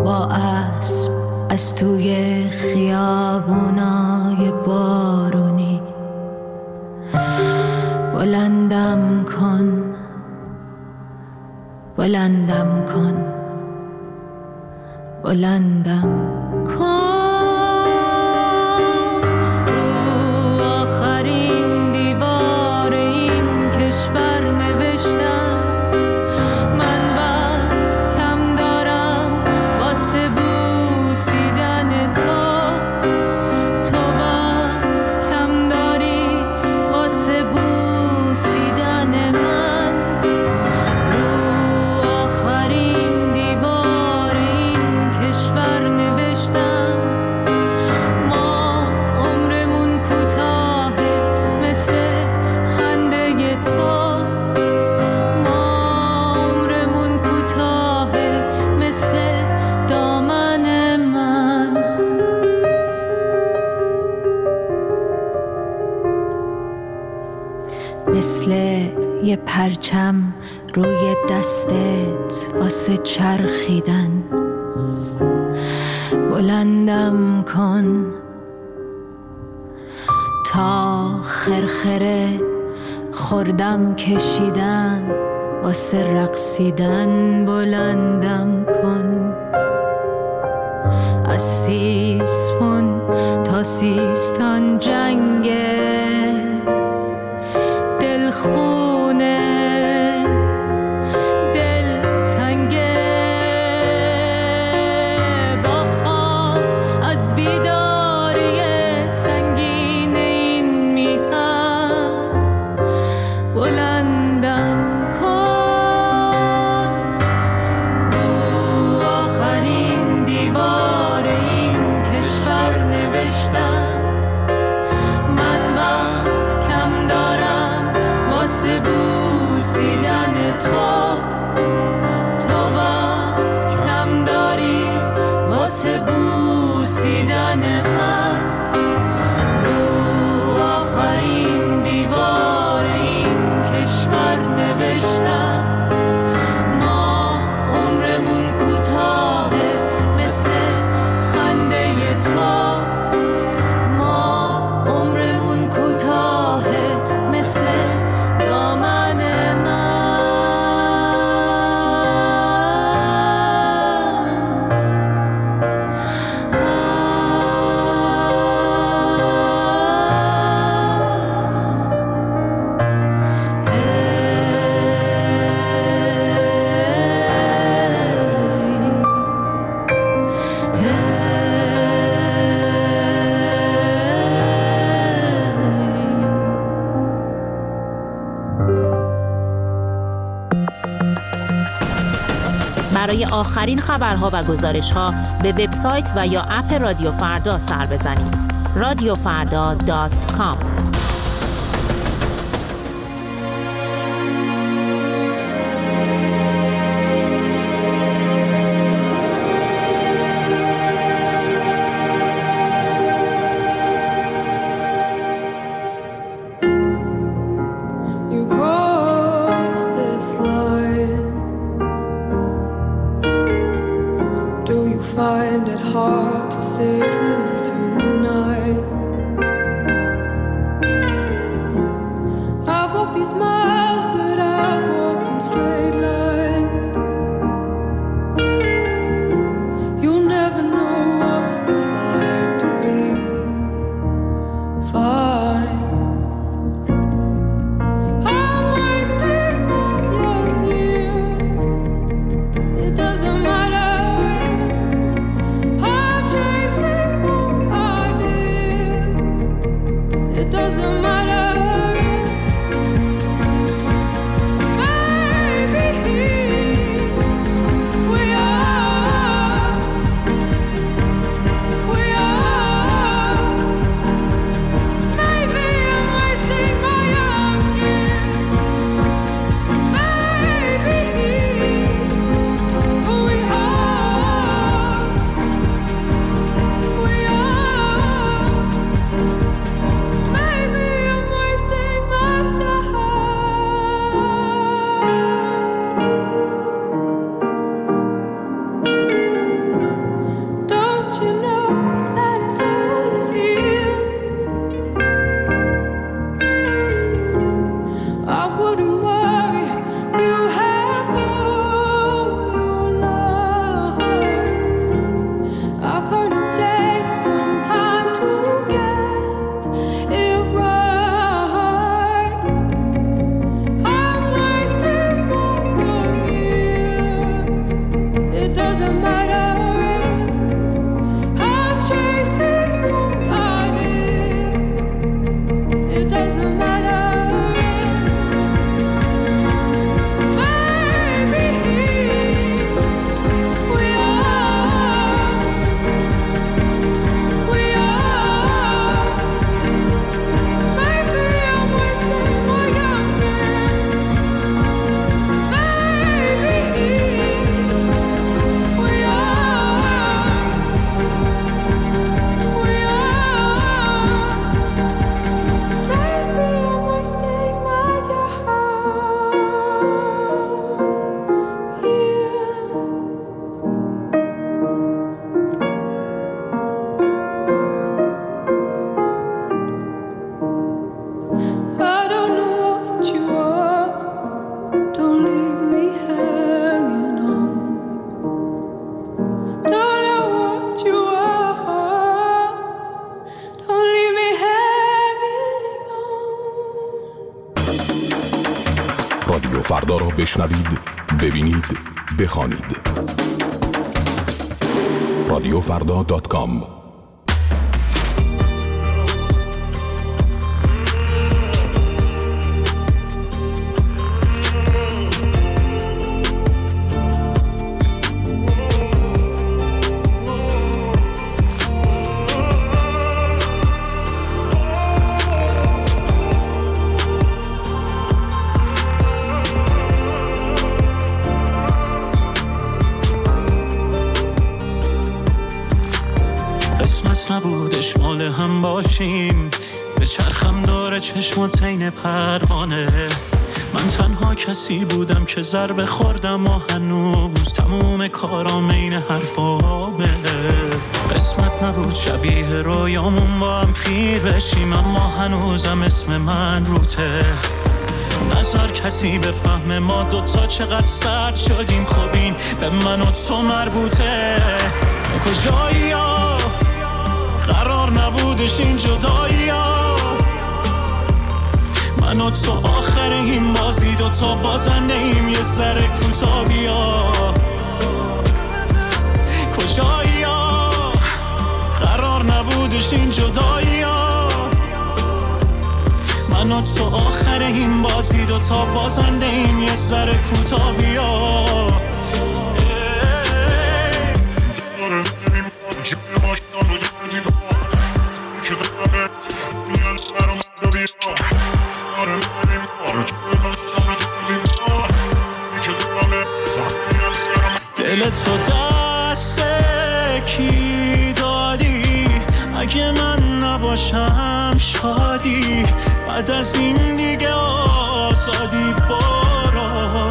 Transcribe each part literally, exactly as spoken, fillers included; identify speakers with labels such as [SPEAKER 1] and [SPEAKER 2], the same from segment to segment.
[SPEAKER 1] با اسب از توی خیابونای بارونی بلندم کن، بلندم کن، بلندم کن. مثل یه پرچم روی دستت واسه چرخیدن بلندم کن تا خرخره خوردم کشیدم واسه رقصیدن بلندم کن. از تیسفون تا سیستان جنگه خونه دل تنگه با خواب از بیداری سنگین این میهن بلندم کن. رو آخرین دیوار این کشور نوشتم من وقت کم دارم واسه بوسیدن تو، تو وقت کم داری واسه بوسیدن من. رو آخرین دیوار این کشور نوشتم ما عمرمون کوتاهه مثل خنده تو، ما عمرمون کوتاهه مثل دامن من.
[SPEAKER 2] برای آخرین خبرها و گزارش‌ها به وبسایت و یا اپ رادیو فردا سر بزنید. رادیو فردا دات کام.
[SPEAKER 3] Find it hard to sit with me tonight. I've walked these miles, but I've walked them straight line. You'll never know what it's like to be fine. I'm wasting all your years. It doesn't matter. I'm chasing what I
[SPEAKER 4] فردا را بشنوید، ببینید، بخوانید. رادیو فردا دات کام.
[SPEAKER 5] نبودش مال هم باشیم، به چرخم داره چشمات عین پروانه. من تنها کسی بودم که ضربه خوردم و هنوز تموم کارام عین حرفامه. قسمت نبود شبیه رویامون با هم پیر بشیم، اما هنوزم اسم من روته. نظر کسی به فهم ما دوتا چقدر سرد شدیم، خب این به من و تو مربوطه. کجایی ها قرار نبودش این جدایی ها، من و تو آخر این بازی دوتا بازنده ایم، یه ذره کوتا بیا. کجایی ها قرار نبودش این جدایی ها، من و تو آخر این بازی دوتا بازنده ایم، یه ذره کوتا بیا. دل تو دست کی دادی؟ اگه من نباشم شادی، بعد از این دیگه آزادی برو.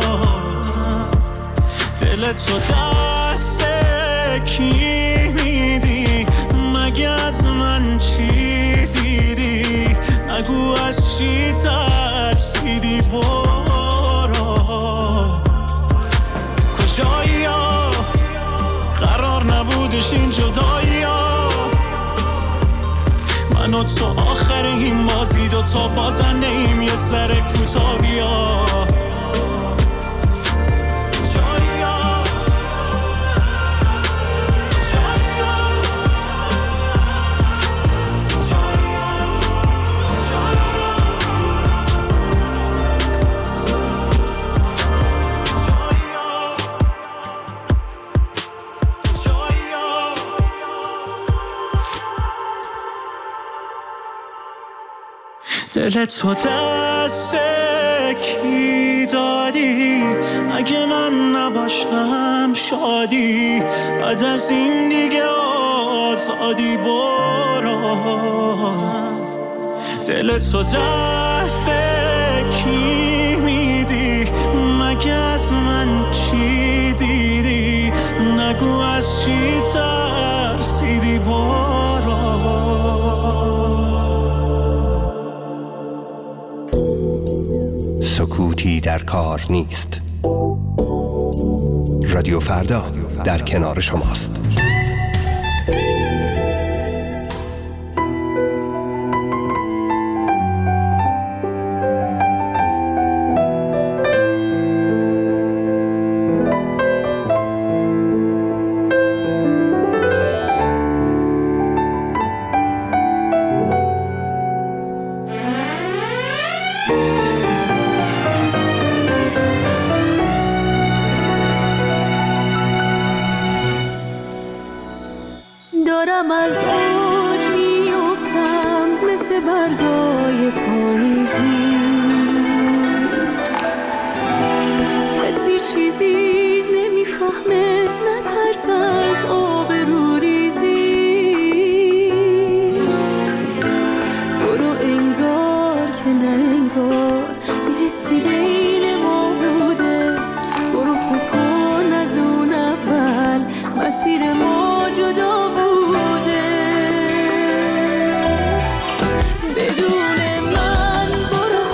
[SPEAKER 5] دل تو دست کی میدی؟ مگه از من چی دیدی؟ نگو از چی ترسیدی برو. کجایی ها قرار نبودش این جدایی ها، من و تو آخر این بازی دوتا بازنده ایم، یه ذره کوتا بیا. دل تو دست کی دادی؟ اگه من نباشم شادی، بعد از این دیگه آزادی برو. دل تو دست کی میدی؟ مگه از من چی دیدی؟ نگو از چی ترسیدی برو.
[SPEAKER 6] سکوتی در کار نیست. رادیو فردا در کنار شماست.
[SPEAKER 3] دارم از اوج میافتم مثل برگای پاییزی، کسی چیزی نمیفهمه، نترس از آبرو ریزی. برو انگار که نه انگار یه حسی بین ما بوده، برو فکر کن از اون اول مسیر ما جدا بوده. بدون من برو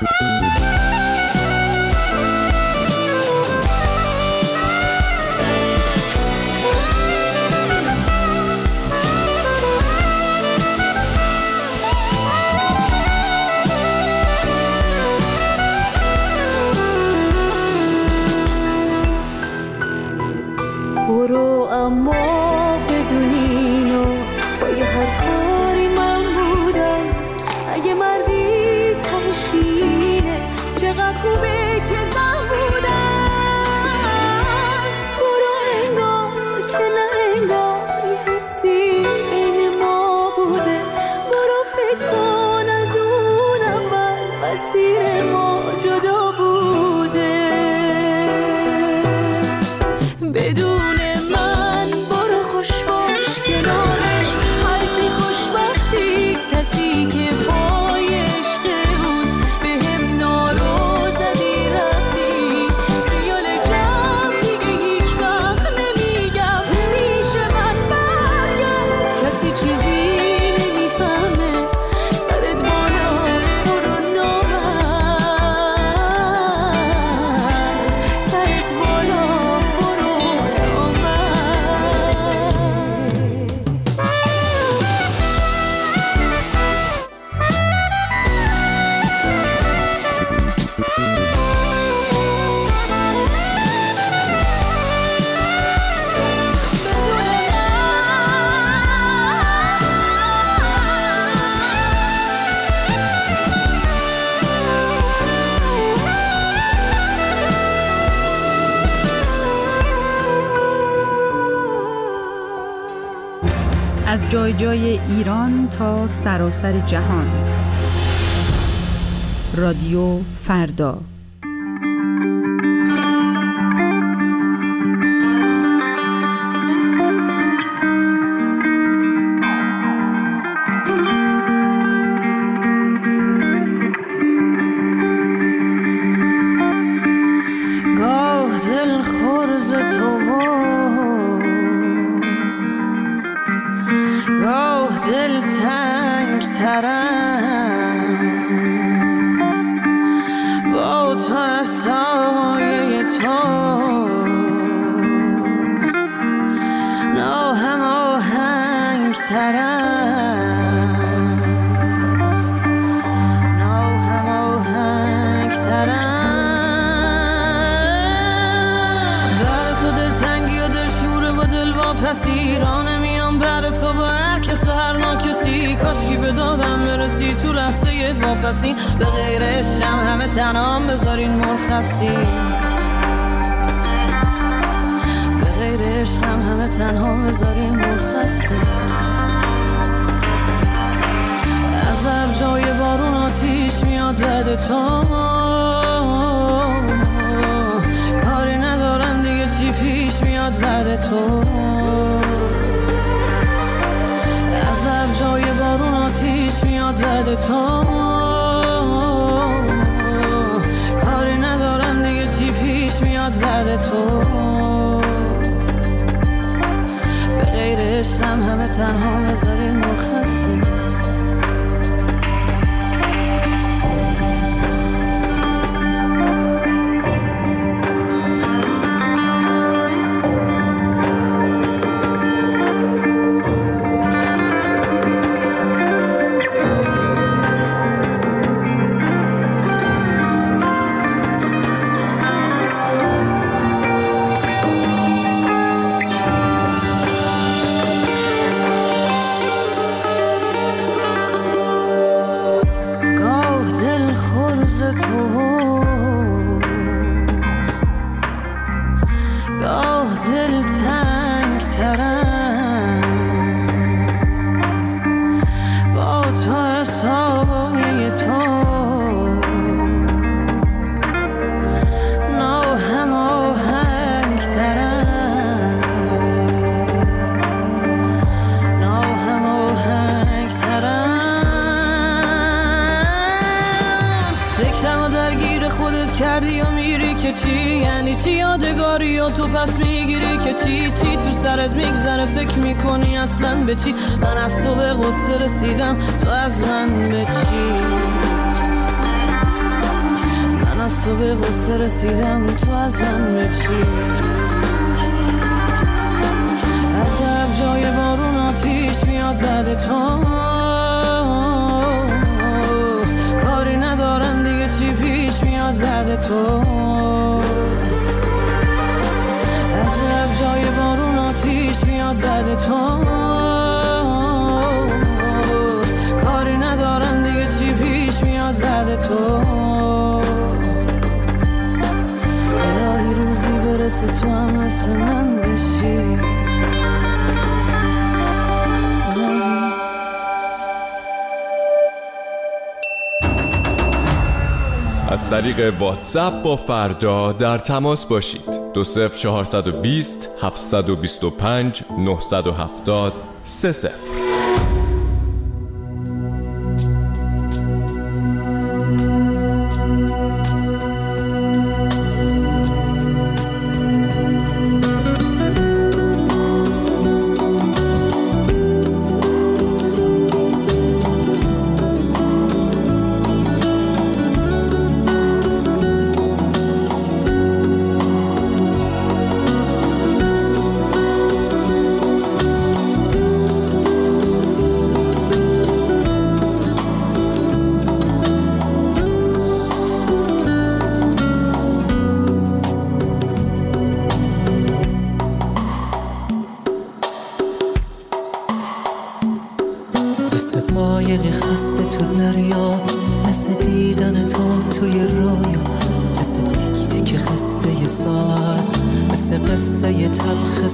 [SPEAKER 3] برو اما بدونینو با یه هر کاری من بودم، اگه مردی تهشینه چقدر خوبه که زن بودم. برو انگار که نه انگار یه حسی این ما بوده، برو فکر کن از اون اول مسیر ما جدا بوده. بدون من برو خوش باش کنارش، هر کی خوشبختی کسی که پای عشق بود به هم نارو زدی رفتی. خیال جمع دیگه هیچ وقت نمیگم پیش من برگرد، کسی چیزی نمیفهمه سرت بالا برو نامرد، سرت بالا
[SPEAKER 7] از جای جای ایران تا سراسر جهان. رادیو فردا.
[SPEAKER 3] گاه دل خرز تو گاه دل تنگ ترم، با تو از سایه تو ناهم آهنگ ترم، ناهم آهنگ ترم. بعد تو دل تنگی و دل شوره و دل واپسی رانه میام بعد تو با هر کس و هر ناکسی، کاشکی به دادم برسی تو لحظه واپسی، به غیر عشقم همه تنام بذارین مرخصی، به غیر عشقم همه تنها بذارین مرخصی. از هر جای بارون آتیش میاد بعد تو، کاری ندارم دیگه چی پیش میاد بعد تو. از هر جای بارون آتیش میاد بعد تو، کاری ندارم دیگه چی پیش میاد بعد تو، به غیر عشقم همه تنها بذارین مرخصی. کردی و میری که چی یعنی چی، یادگاری و تو پس میگیری که چی چی تو سرت میگذره، فکر میکنی اصلا به چی، من از تو به قصه رسیدم تو از من به چی. از تو به غصه رسیدم تو از من بچی عجب جای بارون آتیش میاد بعد تو کاری ندارم دیگه چی پیش میاد بعد تو عجب جای بارون آتیش میاد بعد تو کاری ندارم دیگه چی پیش میاد بعد تو الهی روزی برسه تو هم مثل من بشی
[SPEAKER 8] از طریق واتساپ با فردا در تماس باشید. دو صفر چهارصد و بیست هفتصد و بیست و پنج نهصد و هفتاد سه صفر.
[SPEAKER 9] مثل قایقی خسته تو دریا، مثل دیدن تو توی رویا، مثل تیک تیک خسته ی ساعت، مثل قصه ی تلخ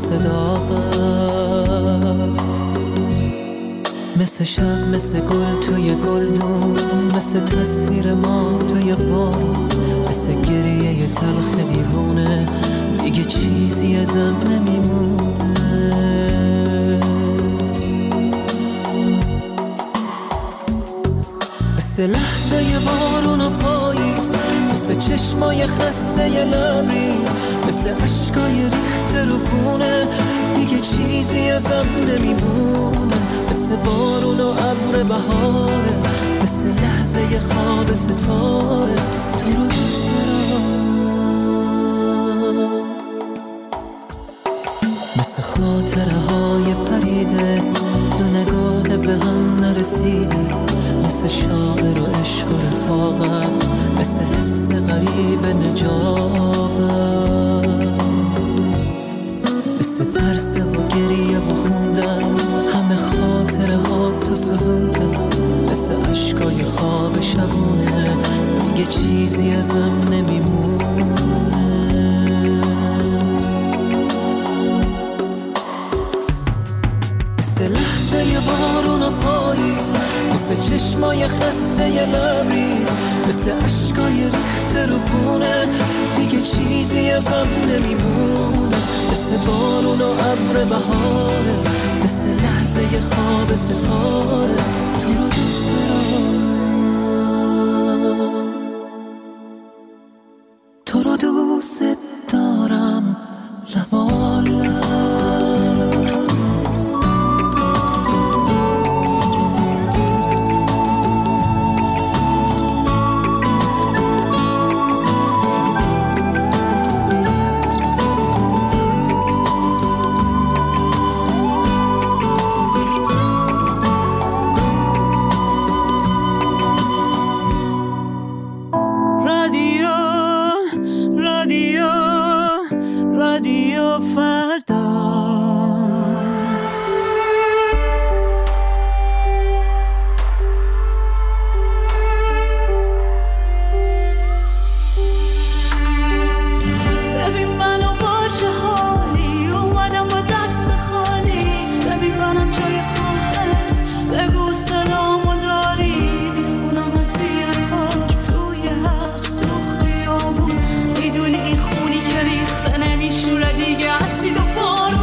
[SPEAKER 9] صداقت، مثل شب مثل گل توی گلدون، مثل تصویر ما توی بارون، مثل گریه ی تلخ دیوونه، دیگه چیزی ازم نمیمونه. مثل لحظه ی بارون و پاییز، مثل چشمای خسته ی لبریز، مثل عشقای ریخته رو کونه، دیگه چیزی ازم نمیمونه. مثل بارون و ابر بهاره، مثل لحظه ی خواب ستاره، تو رو دوست دارم. مثل خاطره های پریده، دو نگاه به هم نرسیده، مثل شاعر و عشق و رفاقت، مثل حس غریب نجابت، مثل پرسه و گریه و خوندن، همه خاطره ها تو سوزوندن، مثل عشقای خواب شبونه، دیگه چیزی ازم نمیمونه. مثل لحظه ی بارون و پاییز، مثل چشمای خسته ی لبریز، مثل عشقای ریخته رو کونه، دیگه چیزی ازم نمیمونه. مثل بارون و ابر بهاره، مثل لحظه ی خواب ستاره، تو رو دوست دارم، تو رو دوست دارم لبالب.
[SPEAKER 3] میدونی این خونی که ریخته نمیشوره دیگه، اسید و بارون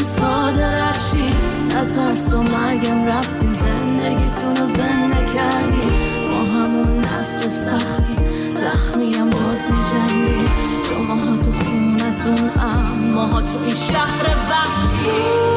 [SPEAKER 3] بودیم ساده رخشی، نترس تا مرگم رفتیم زندگیتون رو زنده کردیم. ما همون نسل سختی زخمیم باز می جنگیم. شما ها تو خونتون اما ها تو این شهر وحشی.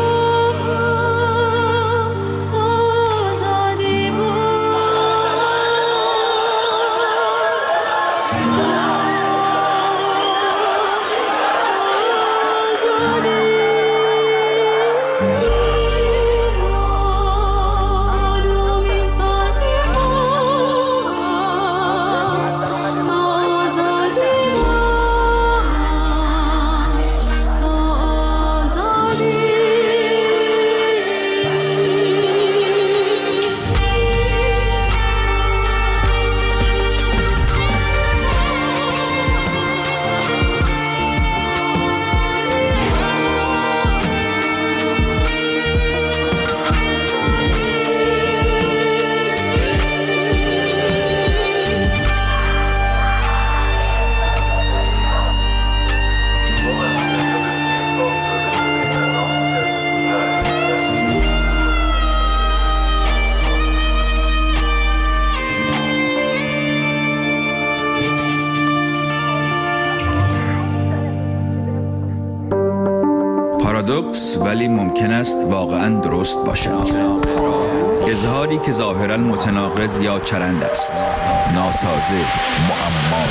[SPEAKER 10] پارادوکس ولی ممکن است واقعا درست باشد. اظهاری که ظاهرا متناقض یا چرند است، ناسازه، معما.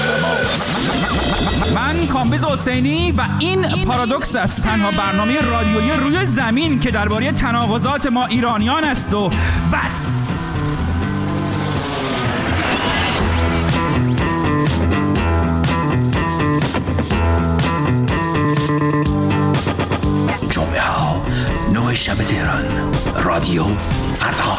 [SPEAKER 11] من کامبیز حسینی و این پارادوکس است، تنها برنامه رادیویی روی زمین که درباره تناقضات ما ایرانیان است و بس.
[SPEAKER 12] جمعه ها نه شب تهران، رادیو فردا.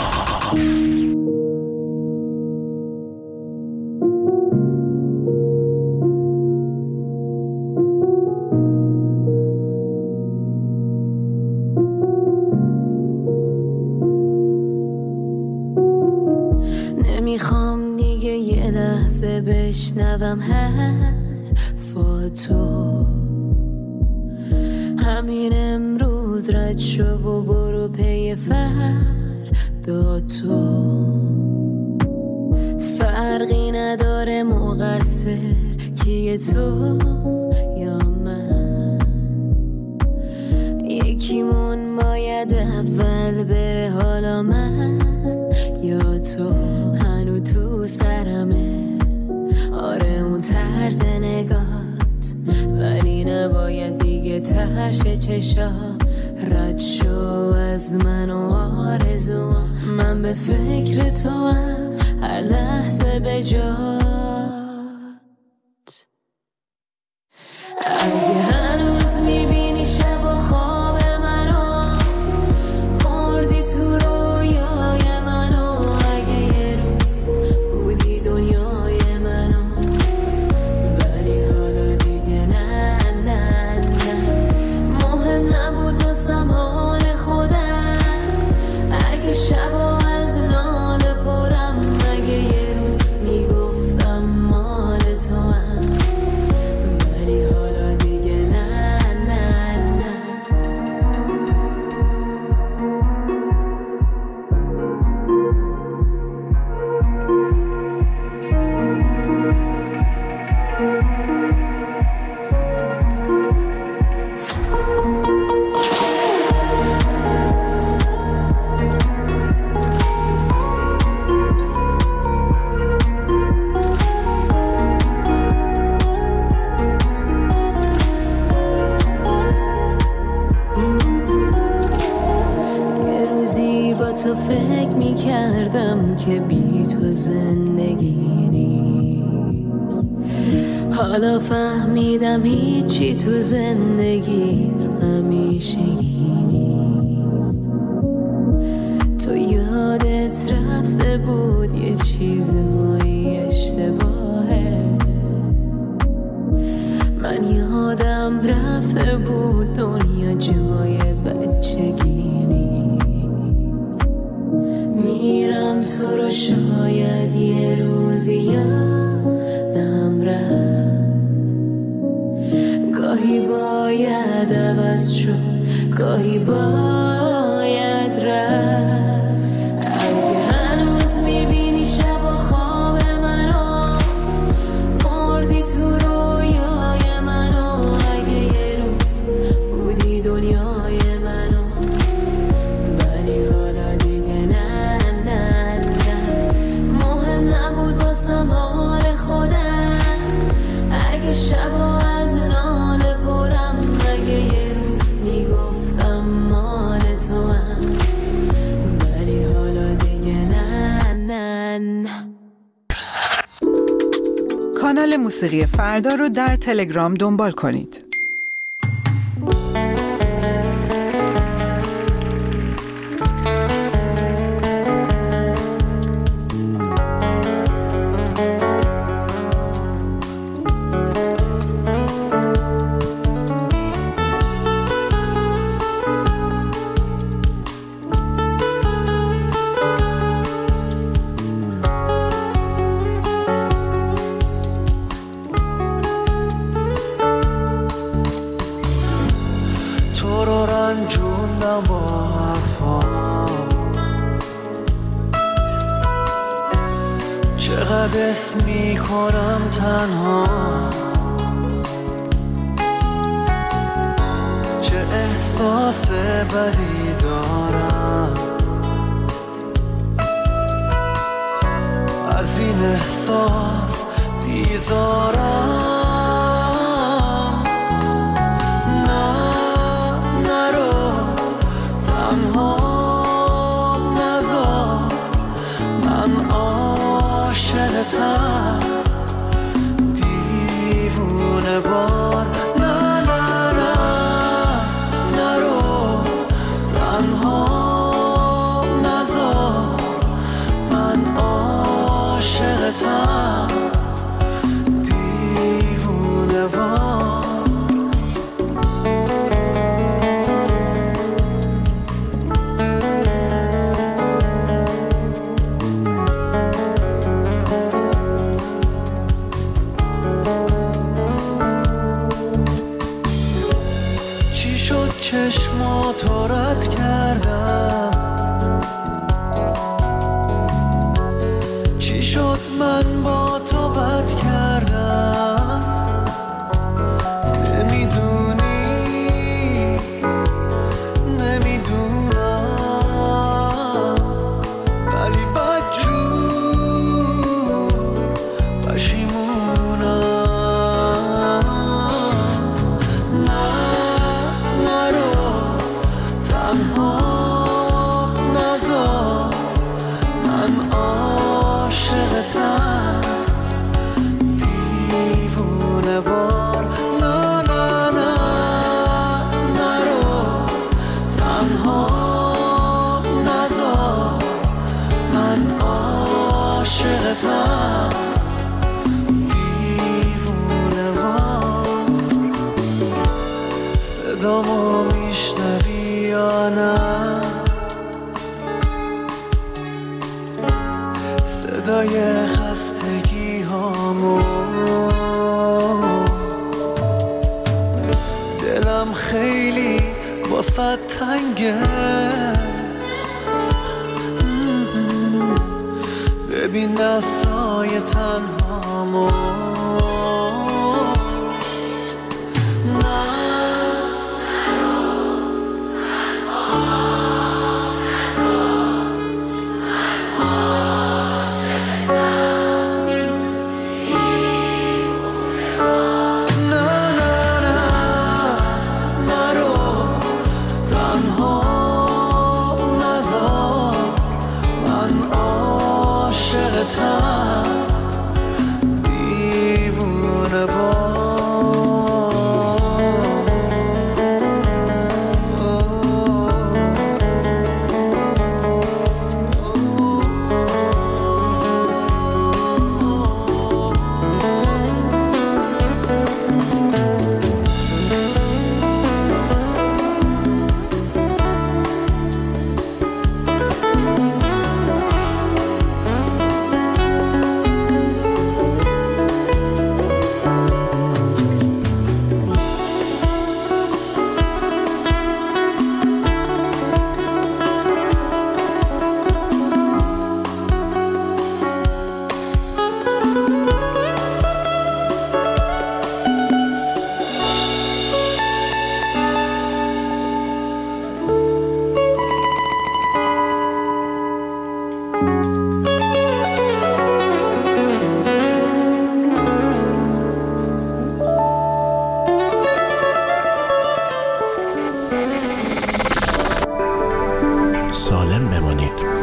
[SPEAKER 3] نمیخوام دیگه یه لحظه بشنوم حرفاتو، همین امروز رد شو و برو پی فردا تو. فرقی نداره مقصر کیه تو یا من، یکیمون باید اول بره، حالا من یا تو. هنو تو سرمه آره اون طرز نگات، ولی نباید دیگه ترش چشا. رد شو از من و آرزوام، من به فکر تو هم هر لحظه به جات. اگه هنوز میبینی شب و خواب منو، مردی تو رویای منو. اگه یه روز بودی دنیای منو، ولی حالا دیگه نه نه نه. مهم نبود واسم حال خودم، اگه شبا از ناله پرم. اگه یه روز میگفتم مال تو هم، ولی حالا دیگه نه نه نه. یه روزی با تو فکر میکردم که بی تو زندگی نیست، حالا فهمیدم هیچی تو زندگی همیشگی نیست. تو یادت رفته بود یه چیزهایی اشتباهه، من یادم رفته بود دنیا جای بچگی نیست. میرم تو رو شاید یه روزی یادم رفت، گاهی باید عوض شد،
[SPEAKER 1] گاهی باید رفت. اگه هنوز میبینی شب و خواب منو، مردی تو رویای منو. اگه یه روز بودی دنیای منو، ولی حالا دیگه نه نه نه. مهم نبود باسم حال خودم، اگه شب از ناله پرم. اگه یه روز میگفتم مال تو هم، ولی حالا دیگه نه نه نه.
[SPEAKER 7] کانال موسیقی فردا رو در تلگرام دنبال کنید.
[SPEAKER 9] چقدر اسم میکنم تنها، چه احساس بدی دارم. از این احساس بیزارم. دیوونه وار نه نه نه نرو، تنها نذار. من عاشقتم دیوونه وار. چشماتو رد کردم، چی شد من با تو بد کردم. نمیدونی نمیدونم، ولی بدجور پشیمونم. دیوونه وار نه نه نه نرو، تنها نذار. من عاشقتم دیوونه وار. صدامو میشنوی یا نه؟ صدای خستگی هامو، دلم خیلی واسه تنگه. ببین دستای تنهامو.
[SPEAKER 13] سالم بمانید.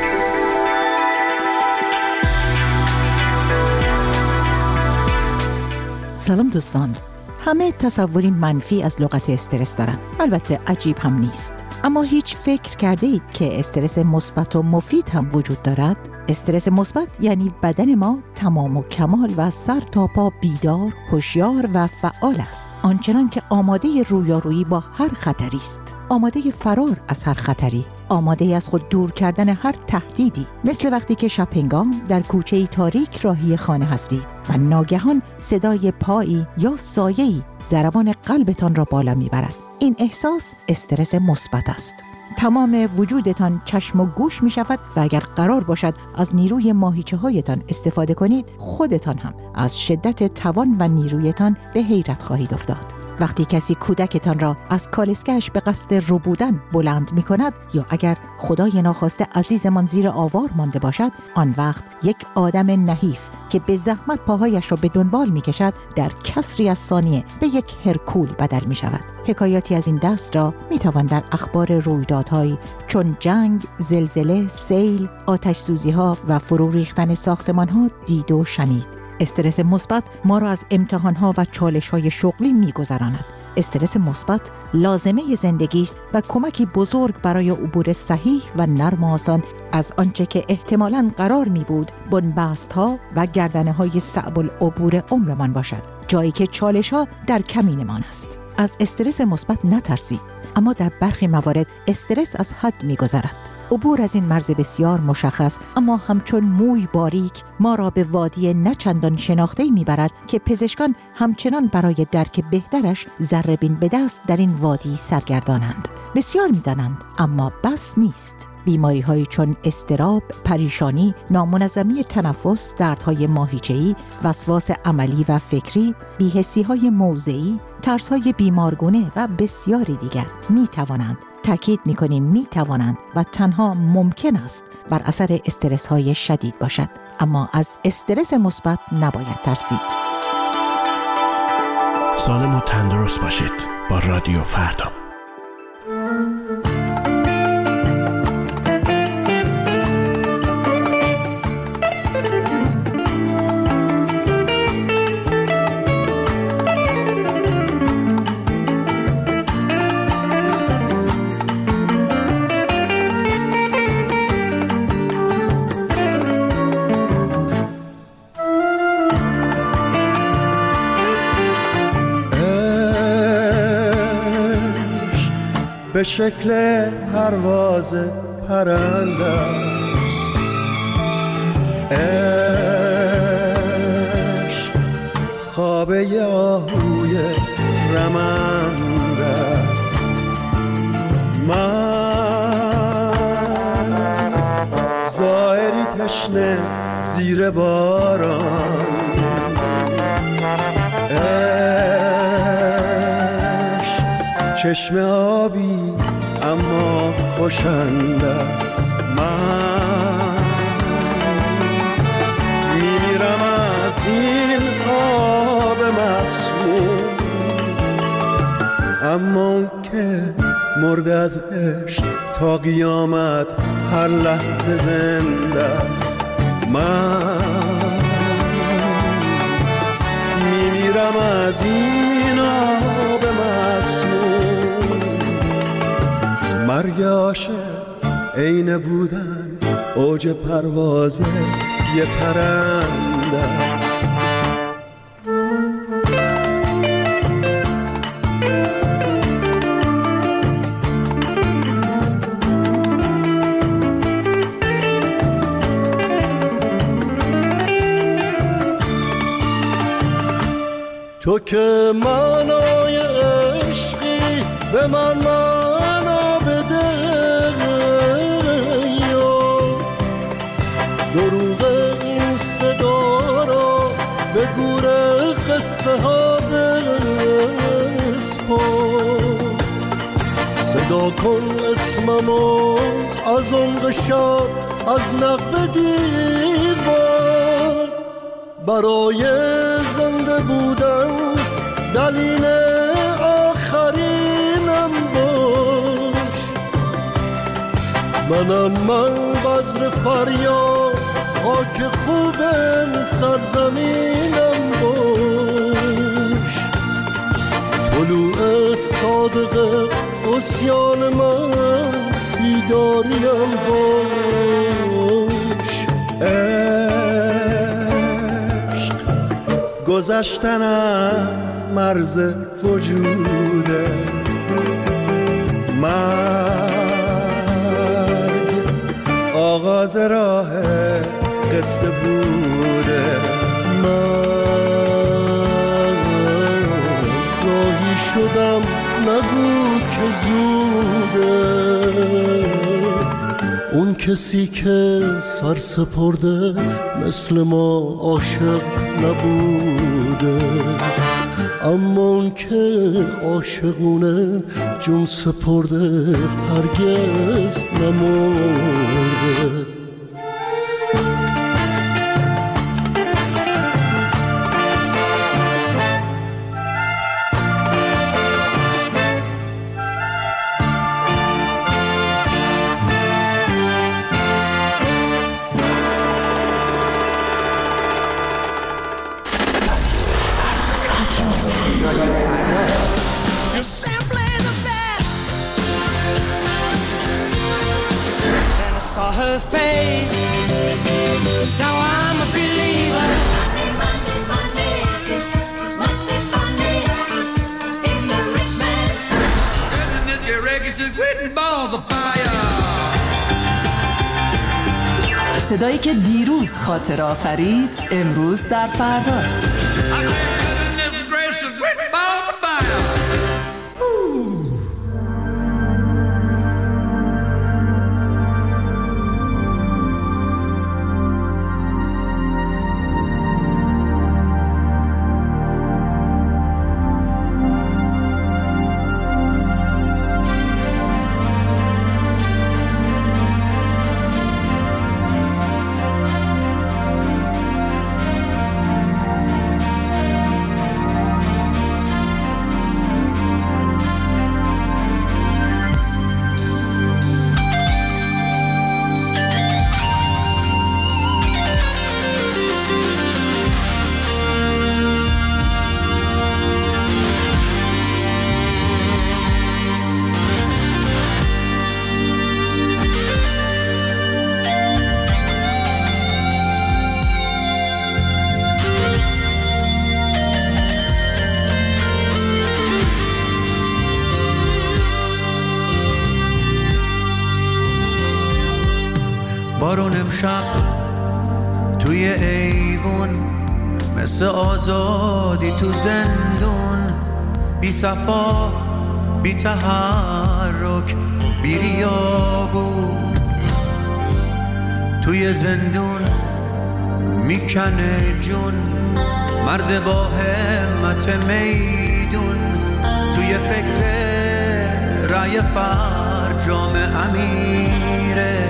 [SPEAKER 14] سلام دوستان. همه تصوری منفی از لغت استرس دارن. البته عجیب هم نیست. اما هیچ فکر کرده اید که استرس مثبت و مفید هم وجود دارد؟ استرس مثبت یعنی بدن ما تمام و کمال و سر تا پا بیدار، هوشیار و فعال است. آنچنان که آماده رویارویی با هر خطری است. آماده فرار از هر خطری، آماده از خود دور کردن هر تهدیدی. مثل وقتی که شب هنگام در کوچه‌ای تاریک راهی خانه هستید و ناگهان صدای پایی یا سایه‌ای ضربان قلبتان را بالا میبرد. این احساس استرس مثبت است. تمام وجودتان چشم و گوش می شود و اگر قرار باشد از نیروی ماهیچه هایتان استفاده کنید، خودتان هم از شدت توان و نیرویتان به حیرت خواهید افتاد. وقتی کسی کودکتان را از کالسکه‌اش به قصد ربودن بلند می کند یا اگر خدای ناخواسته عزیزمان زیر آوار مانده باشد، آن وقت یک آدم نحیف که به زحمت پاهایش را به دنبال می کشد در کسری از ثانیه به یک هرکول بدل می شود. حکایاتی از این دست را می توان در اخبار رویدادهایی چون جنگ، زلزله، سیل، آتش سوزی ها و فرو ریختن ساختمان ها دید و شنید. استرس مثبت ما را از امتحان‌ها و چالش‌های شغلی می‌گذراند. استرس مثبت لازمه زندگی است و کمکی بزرگ برای عبور صحیح و نرم و آسان از آنچه که احتمالاً قرار می‌بود بن‌بست‌ها و گردنه‌های صعب العبور عمرمان باشد، جایی که چالش‌ها در کمینمان است. از استرس مثبت نترسید، اما در برخی موارد استرس از حد می‌گذرد. عبور از این مرز بسیار مشخص اما همچون موی باریک ما را به وادی نچندان شناخته‌ای میبرد که پزشکان همچنان برای درک بهترش ذره‌بین به دست در این وادی سرگردانند. بسیار میدانند اما بس نیست. بیماری‌هایی چون اضطراب، پریشانی، نامنظمی تنفس، دردهای ماهیچه‌ای، وسواس عملی و فکری، بی‌حسی‌های موضعی، ترس‌های بیمارگونه و بسیاری دیگر میتوانند، تأکید می‌کنیم می‌توانند و تنها ممکن است بر اثر استرس‌های شدید باشد. اما از استرس مثبت نباید ترسید.
[SPEAKER 13] سالم و تندرست باشید با رادیو فردا.
[SPEAKER 15] به شکل پرواز پرنده است، عشق خوابه آهوی رمنده است. من زائری تشنه زیر باران، چشم آبی اما کشنده است. من میمیرم از این آب مسموم، اما اون که مرد از عشق تا قیامت هر لحظه زنده است. من میمیرم از این آب مسموم. مرگ عاشق عین بودن اوج پرواز یه پرنده است. تو که معنای عشقی به من معنا بده، دروغ این صدا را به گور قصه ها بسپار. صدا کن اسممو از عمق شب از نقب دیوار، برای زنده بودن دلیل آخرینم باش. منم من بذر فریاد خاک خوب سرزمینم باش طلوع صادق عصیان من بیداریم باش عشق گذشتن از مرز وجوده مرگ آغاز راه قصه بوده من راهی شدم نگو که زوده اون کسی که سر سپرده مثل ما عاشق نبوده اما اون که عاشقونه جون سپرده هرگز نمرده
[SPEAKER 16] صدایی که دیروز خاطر آفرید امروز در فرداست.
[SPEAKER 17] بارون امشب توی ایوون مثل آزادی تو زندون بی صفا بی تحرک بی ریابون توی زندون میکنه جون مرد با همت میدون توی فکر رای فرجام امیره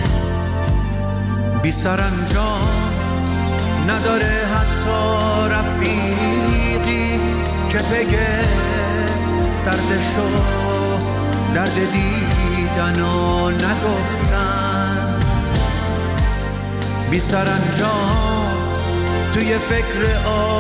[SPEAKER 17] بی سرانجام نداره حتی رفیقی که بگه دردشو درد دیدن و نگفتن بی سرانجام توی فکر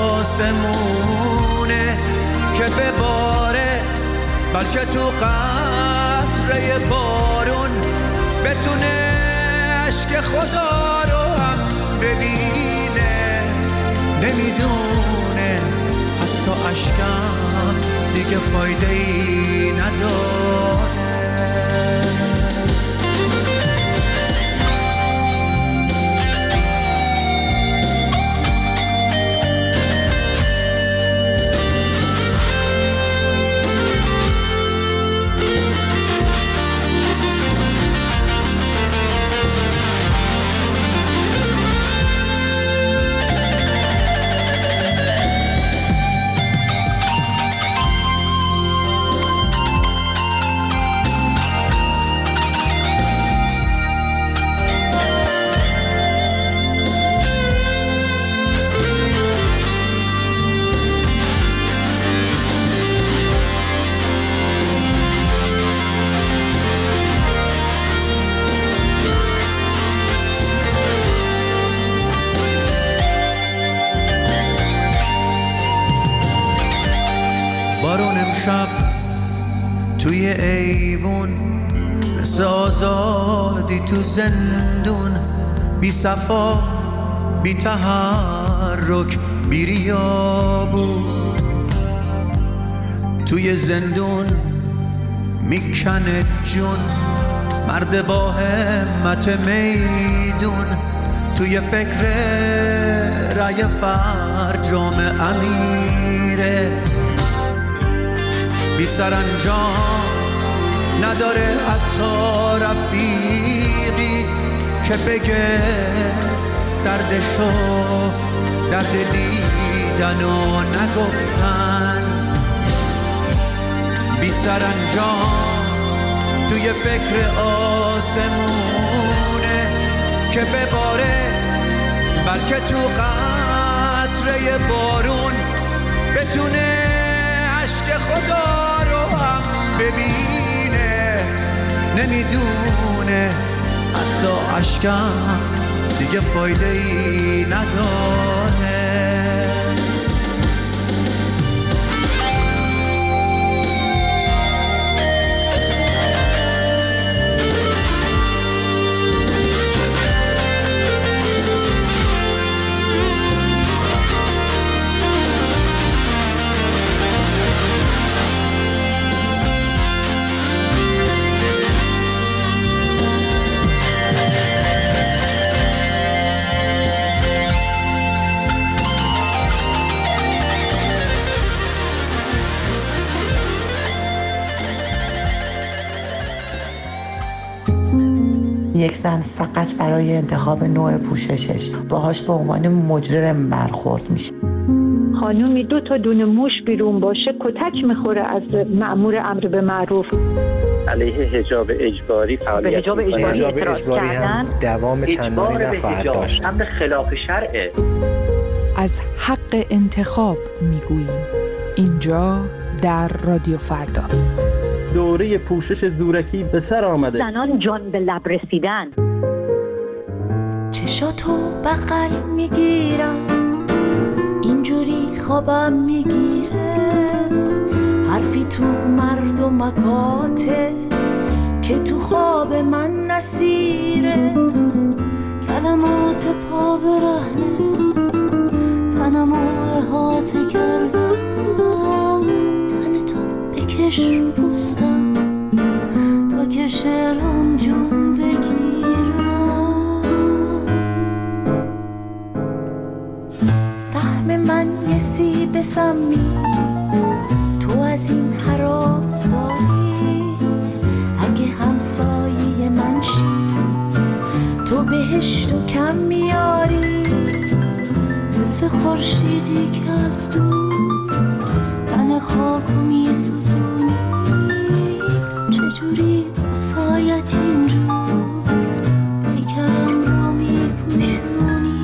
[SPEAKER 17] آسمونه که بباره بلکه تو قطره بارون بتونه عشق خدا رو هم ببینه نمیدونه حتی عشقم دیگه فایده ای نداره شب توی ایوون، مثل آزادی تو زندون، بی صفا بی تحرک بی ریابون. توی زندون میکنه جون مرد با همت میدون، توی فکر رای فرجام امیره، بی سرانجام نداره حتی رفیقی که بگه دردشو درد دیدن و نگفتن. بی سرانجام توی فکر آسمونه که بباره، بلکه تو قطره بارون بتونه عشق خدا رو هم ببینه. نمیدونه حتی عشقم دیگه فایده ای نداره.
[SPEAKER 18] یک زن فقط برای انتخاب نوع پوششش باهاش به عنوان مجرم برخورد میشه.
[SPEAKER 19] خانومی دو تا دونه موش بیرون باشه کتک میخوره از مأمور امر به معروف.
[SPEAKER 20] علیه حجاب اجباری فعالیت
[SPEAKER 19] حجاب اجباری,
[SPEAKER 20] حجاب
[SPEAKER 19] اجباری هم
[SPEAKER 21] دوام چندانی نخواهد داشت.
[SPEAKER 20] امر خلاف شرعه.
[SPEAKER 22] از حق انتخاب میگوییم اینجا در رادیو فردا.
[SPEAKER 21] دوره پوشش زورکی به سر آمده.
[SPEAKER 19] زنان جان به لب رسیدن.
[SPEAKER 3] چشاتو بغل میگیرم اینجوری خوابم میگیره، حرفی تو مرد و مکاته که تو خواب من نسیره، کلمات پا برهنه تنمو احاطه کردم، تن تو بکش پوستم تا که شعرم جون بگیرم. سهم من یه سیب سمی تو از این هراز داری، اگه همسایه من شی تو بهشتو کم میاری، مثل خورشیدی که از دور تن خاکو میسوزونی، چجوری بسایت این رو پیکرم رو میپوشونی.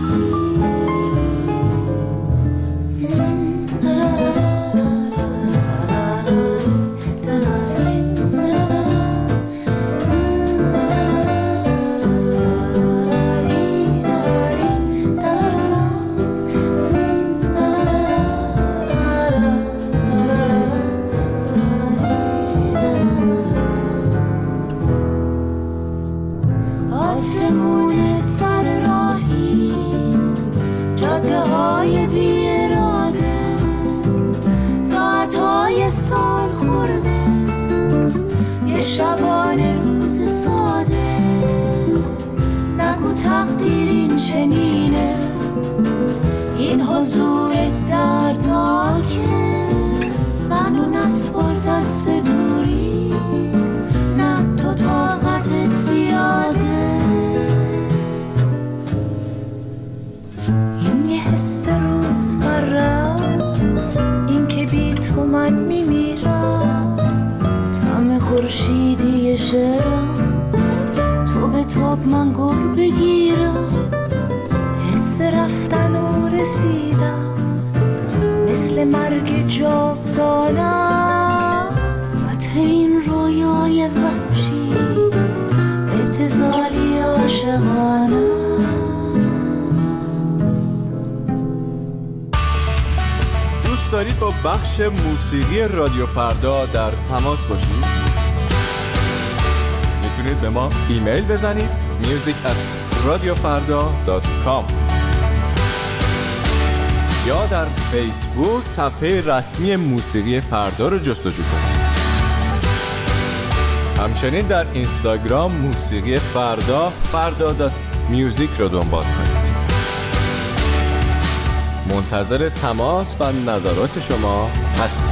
[SPEAKER 3] آسمون سر راهی جاده های بی اراده، ساعت های سال خورده، یه شبانه روز ساده، نگو تقدیر این چنینه، این حضور دردناکه، منو نسپار دست دوری، نه تو طاقتت زیاده. این یه حس روز مرست، این که بی تو من میمیرم، طعم خورشیدی شعرم تو به تاب من گر بگیرم، حس رفتن و رسیدم مثل مرگ جاودانه است، فتح این رویای وحشی ابتذالی عاشقانه.
[SPEAKER 23] دوست
[SPEAKER 8] دارید با بخش موسیقی رادیو فردا در تماس باشید، میتونید به ما ایمیل بزنید میوزیک ات رادیو فردا دات کام یا در فیسبوک صفحه رسمی موسیقی فردا رو جستجو کنید. همچنین در اینستاگرام موسیقی فردا فردا دات میوزیک رو دنبال کنید. منتظر تماس و نظرات شما هستیم.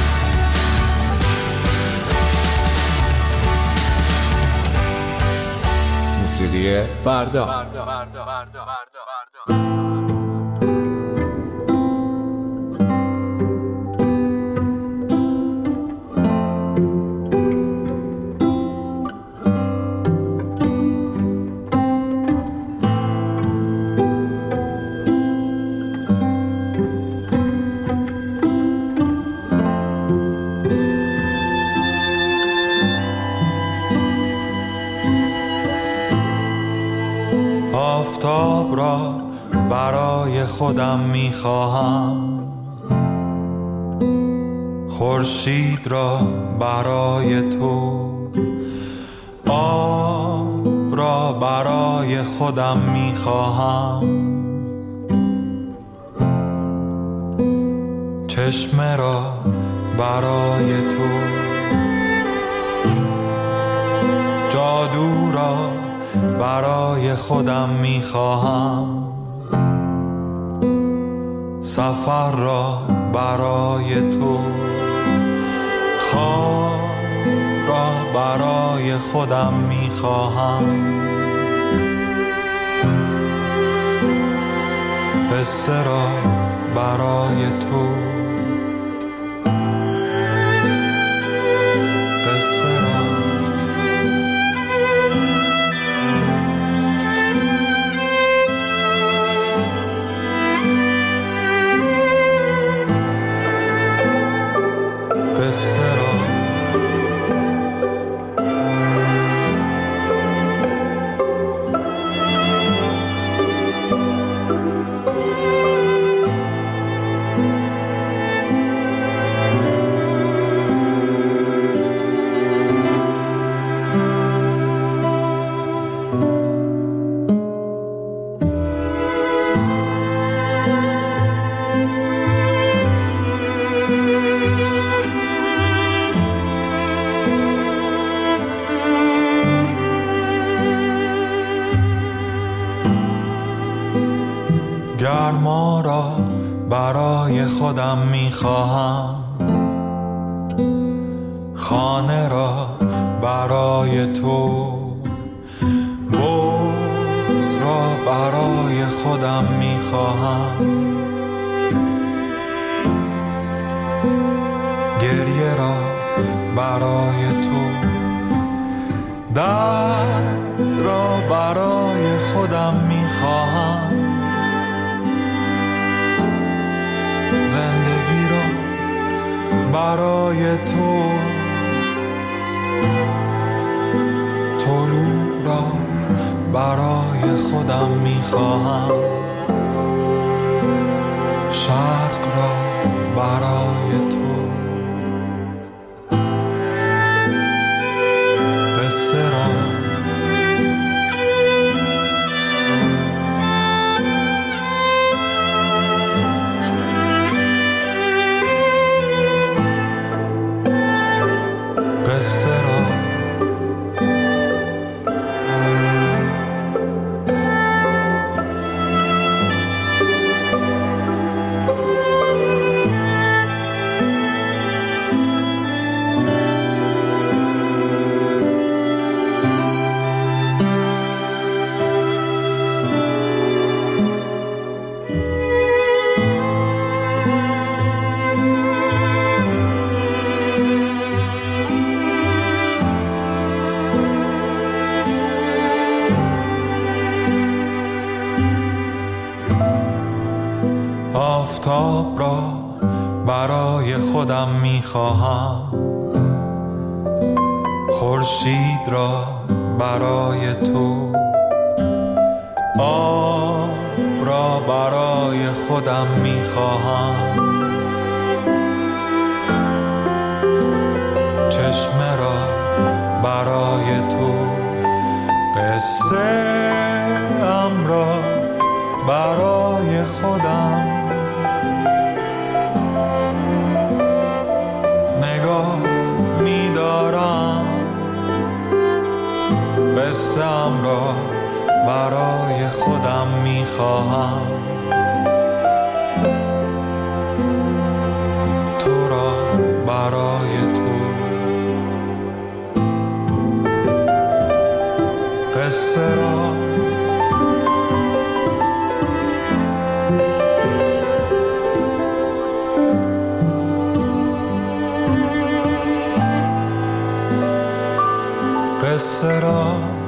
[SPEAKER 8] موسیقی فردا.
[SPEAKER 2] آفتاب را برای خودم می‌خواهم، خورشید را برای تو، آب را برای خودم می‌خواهم، چشمه را برای تو، جادو را برای خودم میخواهم، سفر را برای تو، خواب را برای خودم میخواهم، قصه را برای تو، قصه را قصه را گرما را برای خودم میخواهم، خانه را برای تو، بغض را برای خودم میخواهم، گریه را برای تو، درد را برای خودم میخواهم، زندگی را برای تو، طلوع را برای خودم میخواهم، شرق را برای تو، قصه را قصه را آفتاب را برای خودم میخواهم، خورشید را برای تو، آب را برای خودم میخواهم، چشمه را برای تو، قصه ام را برای خودم. نگاه می‌دارم قصه ام را برای خودم می‌خواهم، تو را برای تو. قصه را قصه را